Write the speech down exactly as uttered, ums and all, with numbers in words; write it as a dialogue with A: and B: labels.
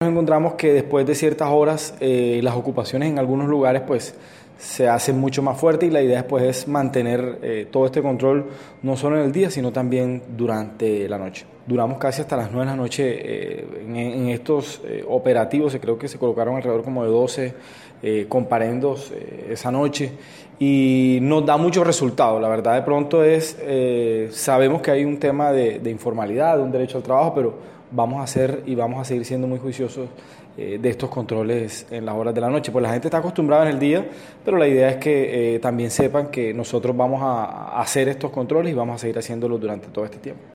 A: Nos encontramos que después de ciertas horas eh, las ocupaciones en algunos lugares pues se hacen mucho más fuertes y la idea después es mantener eh, todo este control no solo en el día sino también durante la noche. Duramos casi hasta las nueve de la noche eh, en, en estos eh, operativos, creo que se colocaron alrededor como de doce eh, comparendos eh, esa noche y nos da muchos resultados. La verdad de pronto es, eh, sabemos que hay un tema de, de informalidad, de un derecho al trabajo, pero vamos a hacer y vamos a seguir siendo muy juiciosos eh, de estos controles en las horas de la noche. Pues la gente está acostumbrada en el día, pero la idea es que eh, también sepan que nosotros vamos a, a hacer estos controles y vamos a seguir haciéndolos durante todo este tiempo.